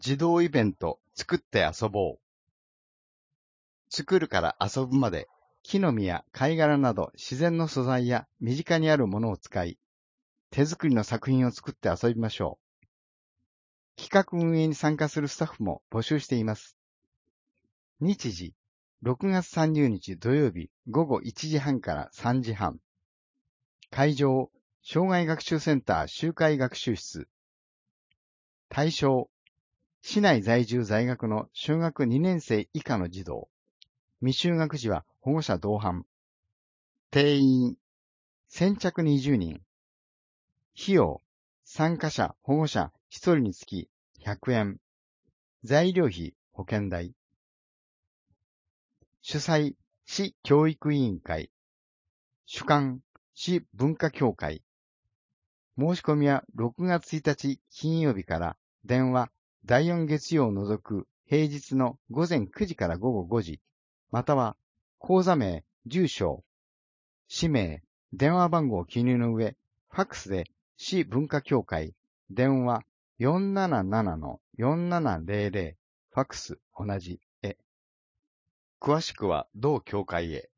児童イベント作って遊ぼう。作るから遊ぶまで、木の実や貝殻など自然の素材や身近にあるものを使い、手作りの作品を作って遊びましょう。企画運営に参加するスタッフも募集しています。日時、6月30日土曜日午後1時半から3時半。会場、障害学習センター集会学習室。対象、市内在住在学の小学2年生以下の児童。未就学児は保護者同伴。定員、先着20人。費用、参加者、保護者1人につき100円。材料費、保険代。主催、市教育委員会。主管、市文化協会。申し込みは6月1日金曜日から電話、第4月曜を除く平日の午前9時から午後5時、または口座名、住所、氏名、電話番号を記入の上、ファックスで市文化協会、電話 477-4700、ファックス同じへ。詳しくは同協会へ。